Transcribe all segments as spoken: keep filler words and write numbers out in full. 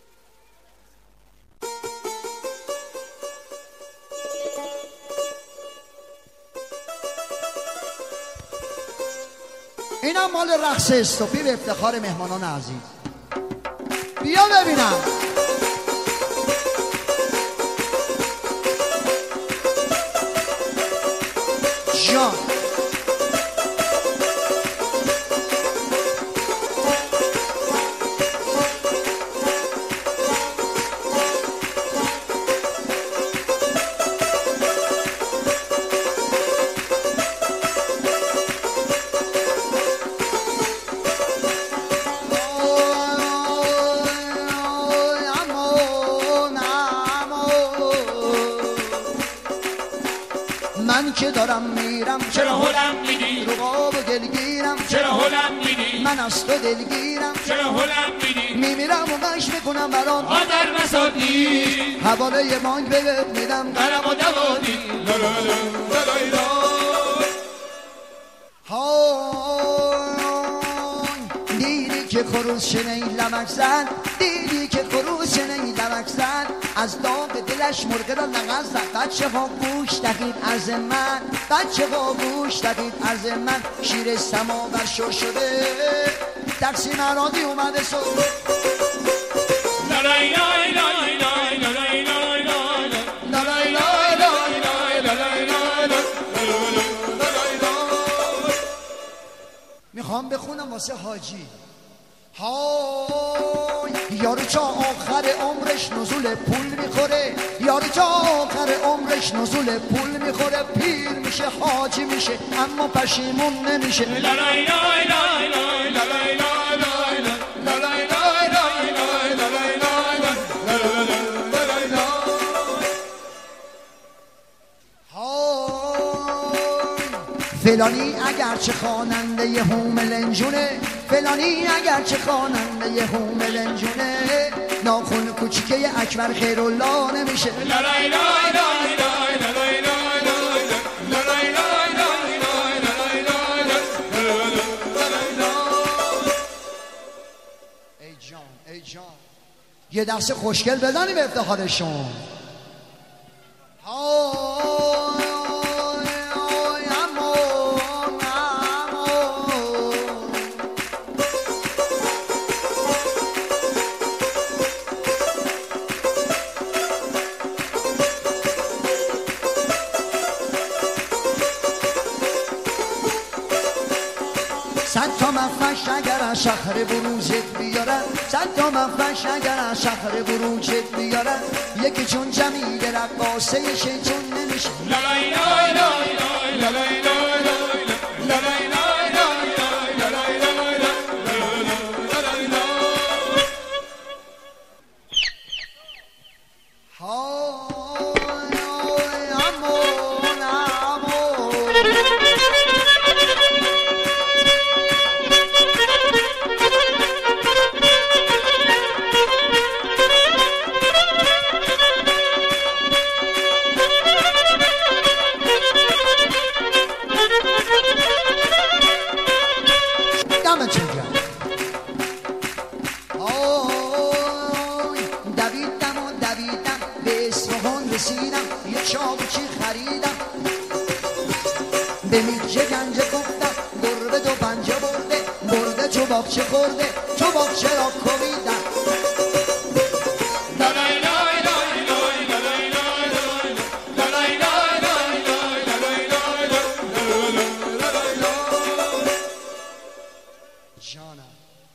اینم مال رقص استوپی به افتخار مهمانان عزیز. بیا ببینم جان. من که دارم میرم چرا هلم میدی؟ رو قاب و گلگیرم چرا هلم میدی؟ من از تو دلگیرم چرا هلم میدی؟ میمیرم و قش میکنم برام آدر مسادی حواله مانگ بهت میدم قلم و دوادی لا لا لا لا لا لا های دیدی که خروس شنی لمک زد، دیدی که خروس شنی لمک زد، از داغ دلش مرغ را نغز زد. بچه ها گوش دهید عرض من، بچه ها گوش دهید عرض من، شیر سماور شو شده تقسیم مرادی اومده سو لالای لای لای لای لالای لای لای لالای لای لای لای لالای لای لای. میخوام بخونم واسه حاجی. های یارو چا آخر عمرش نزول پول میخوره، یارو چا آخر عمرش نزول پول میخوره، پیر میشه حاجی میشه اما پشیمون نمیشه. لالای لای لای لای لالای لای لای لالای لای لای لای لالای لای لالای لای. فلانی اگرچه خواننده هوملنجونه، فلانی اگرچه خواننده هوملنجونه، ناخن کوچیکه اکبر خیرالله نمیشه. لالای لای لای لای لالای لای لای لالای لای لای لای لالای لای. ای جان ای جان یه دست خوشگل بزنی به افتخارشون. صد تا مفش اگر از شهر بروجت بیارن، صد تا مفش اگر از شهر بروجت بیارن، یکی چون جمیل رقاصه شیطون نمیشه. لالای لای لای لای لالای لای لای لالای لای لای لای لالای لای لای. های امون امون دمتون گرم. آی دویدم و دویدم به اصفهان رسیدم، یه چاقوچی خریدم به میجه گنجه گفتم گربه دو پنجه برده، برده تو باغچه خورده، تو باغچه را کوبیدم. لالای لای لای لای لالای لای لای لالای لای لای لای لالای لای لای. جانم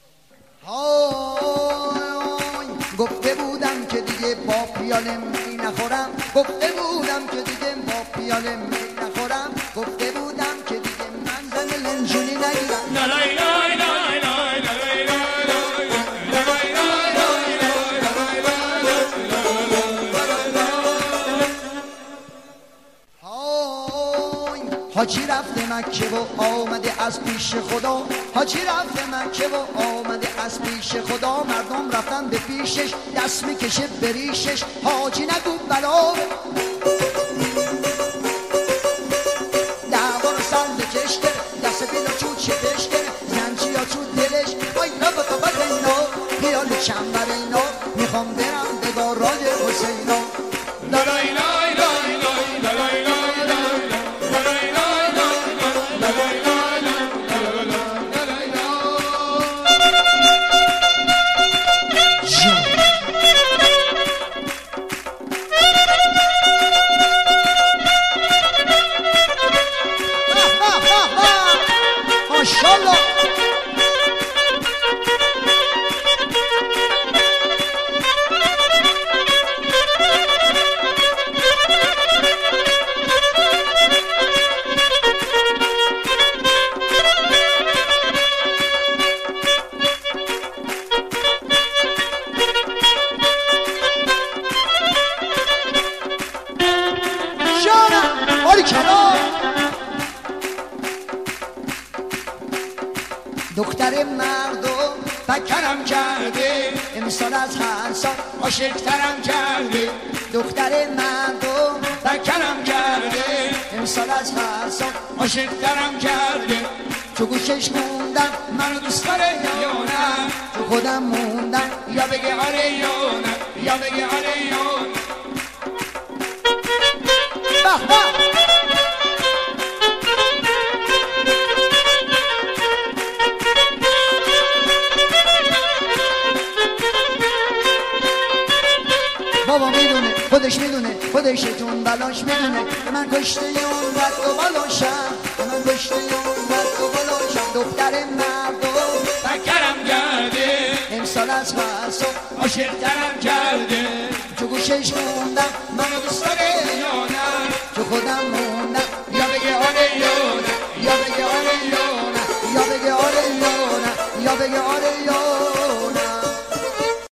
های گفته بودم که دیگه با پیاله می نخورم، گفته بودم که دیگه با پیاله می نخورم، گفته بودم که دیگه من زن لنجونی نگیرم. لالای لای لای لای لالای لای لای لالای لای لای لای لالای لای. های حاجی رفته مکه و آمده از پیش خدا، حاجی رفته مکه و آمده از پیش خدا، مردم رفتن به پیشش دست میکشه بریشش. حاجی نگو بلا دعوا رو سر بکش کرد، دست بیلا تو چپش کرد، زنجی ها تو دلش وای نبا تا بد اینا خیال چنبر اینا، میخوام دختر مردم فکرم کرده امسال از هر سال عاشق‌ترم کرده دختر مردم فکرم کرده امسال از هر سال عاشق‌ترم کرده تو گوشش موندم منو دوست داره یا نه تو خودم موندم یا بگه آره یا نه یا بگه آره یا نه به به بابا میدونه خودش میدونه خودشتون بلاش میدونه که من کشته اون رد و بالاشم که من کشته اون رد و بالاشم دختر مردم فکرم کرده امسال از هر سال عاشق‌ترم کرده تو گوشش موندم منو دوست داره یا نه تو خودم موندم یا بگه آره یا نه یا بگه آره یا نه یا بگه آره یا نه یا بگه آره یا